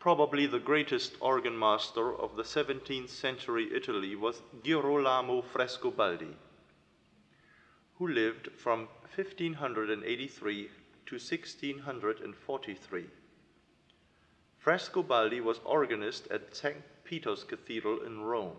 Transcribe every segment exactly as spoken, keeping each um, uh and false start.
Probably the greatest organ master of the seventeenth century Italy was Girolamo Frescobaldi, who lived from fifteen eighty-three to sixteen forty-three. Frescobaldi was organist at Saint Peter's Cathedral in Rome.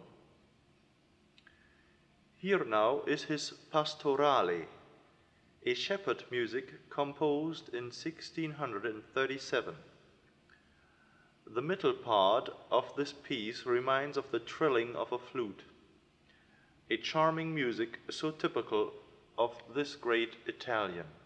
Here now is his Pastorale, a shepherd music composed in sixteen thirty-seven. The middle part of this piece reminds of the trilling of a flute, a charming music so typical of this great Italian.